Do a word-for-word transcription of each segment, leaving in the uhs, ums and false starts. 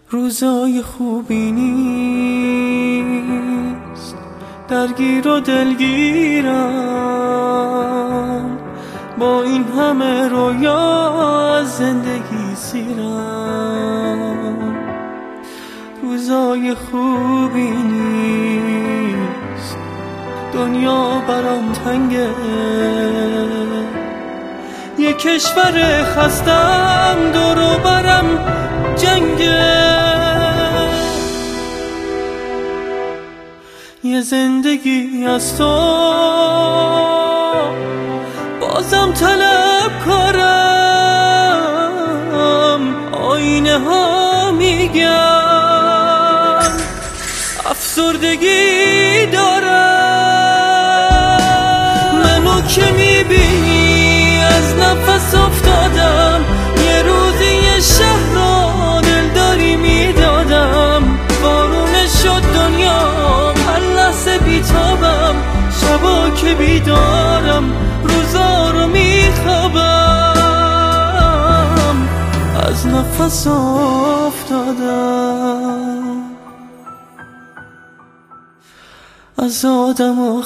روزای خوبی نیست، درگیر و دلگیرم، با این همه رویا از زندگی سیرم. روزای خوبی نیست، دنیا برام تنگه، یه کشور خستم دور و برم جنگه، یه زندگی از تو بازم طلب کارم، آینه ها میگن افسردگی دارم. منو که میبینی از نفس افتادم، یه روزی یه شهر را دلداری میدادم، بارونه شد دنیا هر لحظه بیتابم، شبا که بیدارم روزا رو میخوابم، از نفس افتادم. از آدم و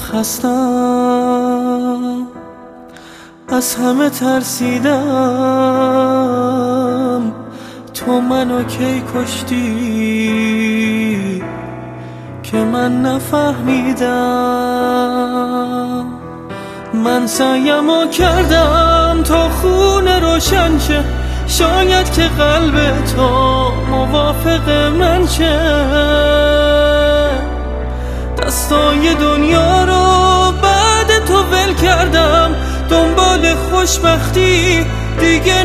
خستم، از همه ترسیدم، تو منو کی کشتی که من نفهمیدم. من سعیمو کردم تا خون روشن شه، شاید که قلب تو موافق من شه، دستای دنیا رو بعد تو ول کردم، دنبال خوشبختی دیگه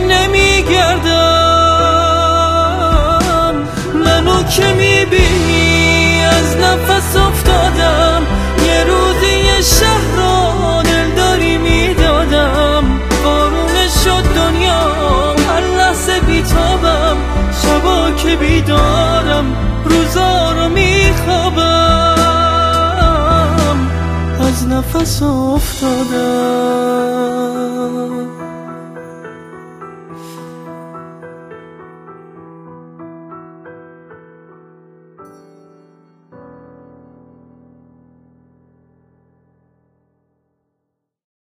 نمیگردم. منو که میبینی از نفس افتادم، یه روزی یه شهر رو دلداری میدادم، بارونه شد دنیا هر لحظه بیتابم، شبا که بیدارم روزا رو میخوابم، از نفس افتادم.